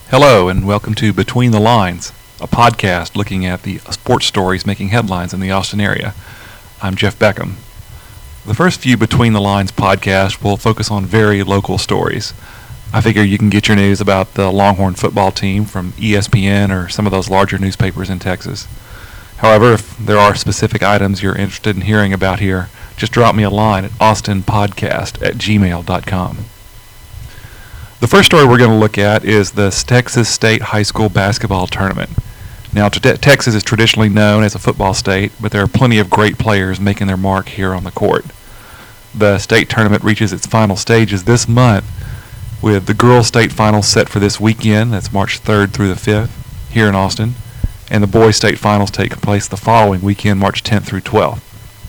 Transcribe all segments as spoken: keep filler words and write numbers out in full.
Hello, and welcome to Between the Lines, a podcast looking at the sports stories making headlines in the Austin area. I'm Jeff Beckham. The first few Between the Lines podcasts will focus on very local stories. I figure you can get your news about the Longhorn football team from E S P N or some of those larger newspapers in Texas. However, if there are specific items you're interested in hearing about here, just drop me a line at austinpodcast at gmail dot com. The first story we're going to look at is the Texas State High School Basketball Tournament. Now, te- Texas is traditionally known as a football state, but there are plenty of great players making their mark here on the court. The state tournament reaches its final stages this month, with the girls' state finals set for this weekend, that's March third through the fifth, here in Austin, and the boys' state finals take place the following weekend, March tenth through twelfth.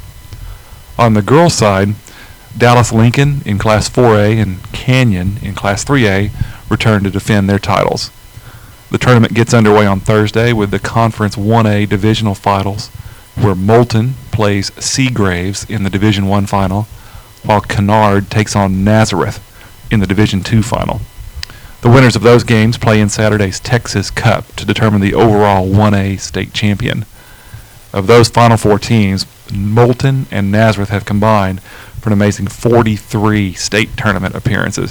On the girls' side, Dallas Lincoln in Class four A and Canyon in Class three A return to defend their titles. The tournament gets underway on Thursday with the Conference one A divisional finals, where Moulton plays Seagraves in the Division one final, while Kennard takes on Nazareth in the Division two final. The winners of those games play in Saturday's Texas Cup to determine the overall one A state champion. Of those Final Four teams, Moulton and Nazareth have combined for an amazing forty-three state tournament appearances.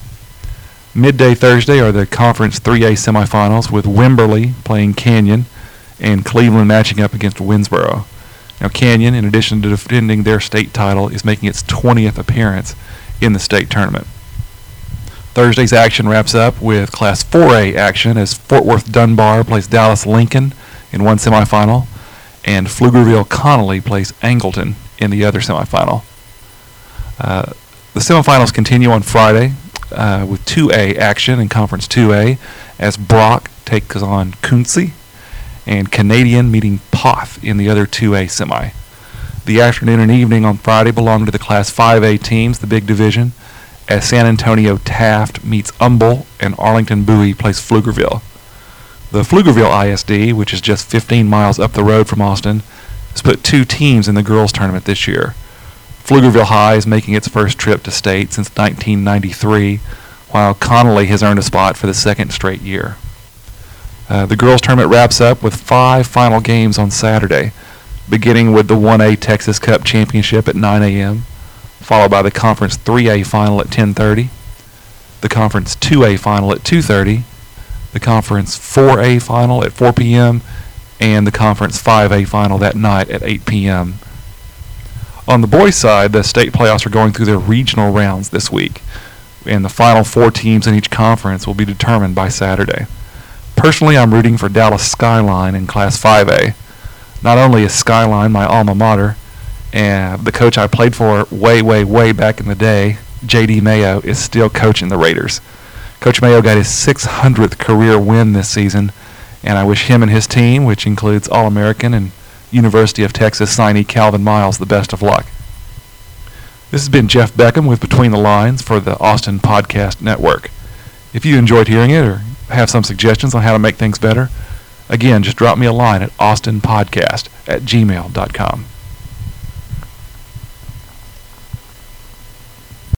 Midday Thursday are the Conference three A semifinals, with Wimberley playing Canyon and Cleveland matching up against Winsboro. Now, Canyon, in addition to defending their state title, is making its twentieth appearance in the state tournament. Thursday's action wraps up with Class four A action as Fort Worth Dunbar plays Dallas Lincoln in one semifinal, and Pflugerville Connolly plays Angleton in the other semifinal. Uh, the semifinals continue on Friday uh, with two A action in Conference two A as Brock takes on Kunze and Canadian meeting Poth in the other two A semi. The afternoon and evening on Friday belong to the Class five A teams, the big division, as San Antonio Taft meets Humble and Arlington Bowie plays Pflugerville. The Pflugerville I S D, which is just fifteen miles up the road from Austin, has put two teams in the girls' tournament this year. Pflugerville High is making its first trip to state since nineteen ninety-three, while Connolly has earned a spot for the second straight year. Uh, the girls' tournament wraps up with five final games on Saturday, beginning with the one A Texas Cup Championship at nine a.m., followed by the Conference three A final at ten thirty, the Conference two A final at two thirty, the Conference four A final at four p.m., and the Conference five A final that night at eight p.m. On the boys' side, the state playoffs are going through their regional rounds this week, and the final four teams in each conference will be determined by Saturday. Personally, I'm rooting for Dallas Skyline in Class five A. Not only is Skyline my alma mater, and the coach I played for way, way, way back in the day, J D Mayo, is still coaching the Raiders. Coach Mayo got his six hundredth career win this season, and I wish him and his team, which includes All-American and University of Texas signee Calvin Miles, the best of luck. This has been Jeff Beckham with Between the Lines for the Austin Podcast Network. If you enjoyed hearing it or have some suggestions on how to make things better, again, just drop me a line at austinpodcast at gmail dot com.